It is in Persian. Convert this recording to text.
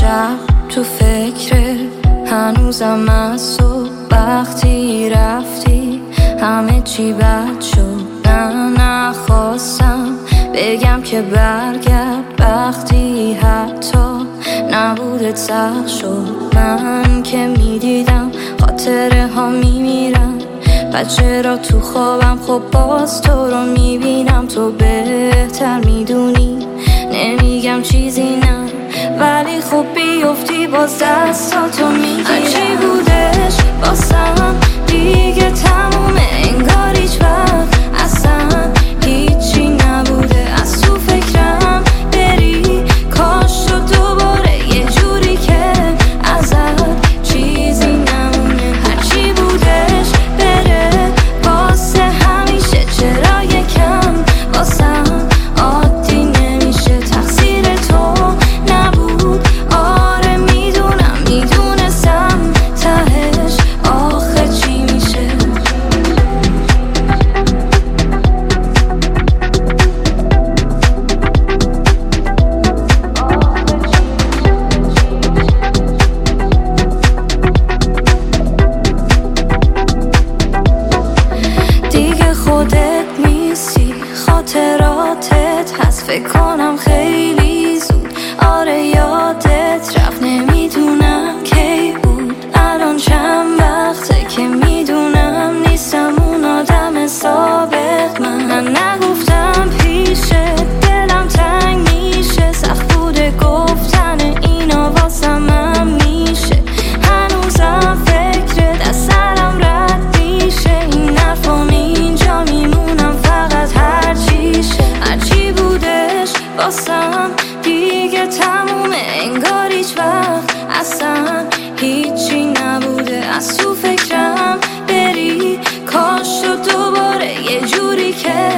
شب تو فکر هنوزم از صبح وقتی رفتی همه چی بد شد. نخواستم بگم که برگرد وقتی حتی نبودت سخت شد. من که میدیدم خاطره ها میمیرن و چرا تو خوابم خب باز تو رو میبینم. تو بهتر میدونی نمیگم چیزی نه ولی خب بیفتی باز دستاتو میگیرم. هرچی بودش واسم دیگه تمومه انگار هیچ وقت اصلا هیچی نبوده. از تو فکرم بری کاش تو دوباره یه جوری که ازت چیزی نمونه. هرچی بودش بره واسه همیشه چرا یکم واسم عادی نمیشه. تقصیر تو نبود آره میدونم میدونستم تهش آخه چی میشه. دیگه خودت نیستی خاطراتت هست فکر کنم خیلی زود آره یادت رفت. نمیدونم کی بود الان چند وقته که میدونم نیستم اون آدم سابق. من نگفتم پیشه دلم تنگ میشه سخت بوده گفتن اینا واسم من میشه. هنوزم فکرت از سرم رد میشه این حرفام اینجا میمونم فقط هرچیشه. هرچی بودش واسم دیگه تمومه انگار هیچ وقت اصلا هیچی نبوده. از تو فکرم بری کاش تو دوباره یه جوری که